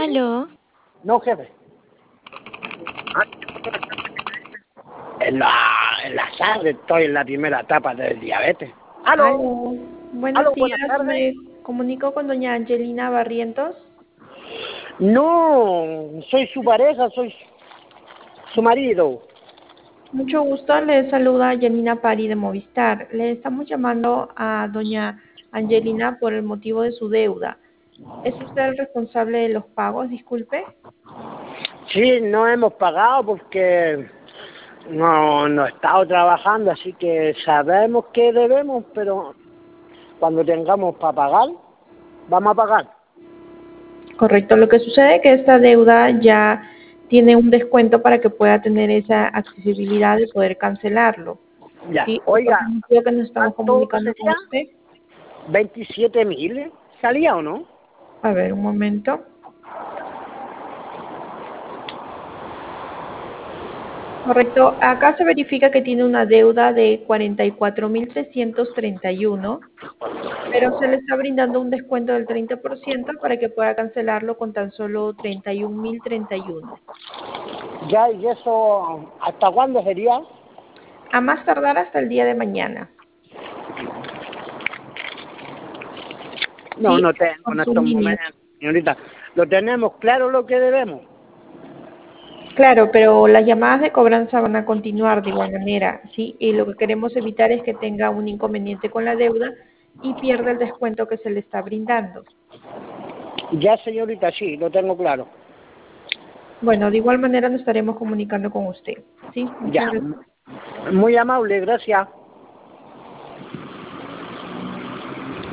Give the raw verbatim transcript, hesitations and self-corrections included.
Aló. No, jefe. En la, en la sangre estoy en la primera etapa del diabetes. ¡Aló! Aló. Buenos Aló, días, buenas tardes. me comunico con doña Angelina Barrientos. No, soy su pareja, soy su marido. Mucho gusto, le saluda Janina Pari de Movistar. Le estamos llamando a doña Angelina por el motivo de su deuda. ¿Es usted el responsable de los pagos, disculpe? Sí, no hemos pagado porque no, no he estado trabajando, así que sabemos que debemos, pero cuando tengamos para pagar, vamos a pagar. Correcto, lo que sucede es que esta deuda ya tiene un descuento para que pueda tener esa accesibilidad de poder cancelarlo. Ya, ¿Sí? Ese es oiga, el motivo que nos estamos ¿cuánto comunicando con sería? usted. ¿veintisiete mil? ¿Salía o no? A ver, un momento. Correcto, acá se verifica que tiene una deuda de cuarenta y cuatro mil trescientos treinta y uno, pero se le está brindando un descuento del treinta por ciento para que pueda cancelarlo con tan solo treinta y un mil treinta y uno. Ya, ¿y eso hasta cuándo sería? A más tardar hasta el día de mañana. No, Sí, no tengo en estos consumible. momentos, señorita. Lo tenemos claro lo que debemos. Claro, pero las llamadas de cobranza van a continuar de igual manera, ¿sí? Y lo que queremos evitar es que tenga un inconveniente con la deuda y pierda el descuento que se le está brindando. Ya, señorita, sí, lo tengo claro. Bueno, de igual manera nos estaremos comunicando con usted, ¿sí? Ya, Muchas gracias. muy amable, gracias.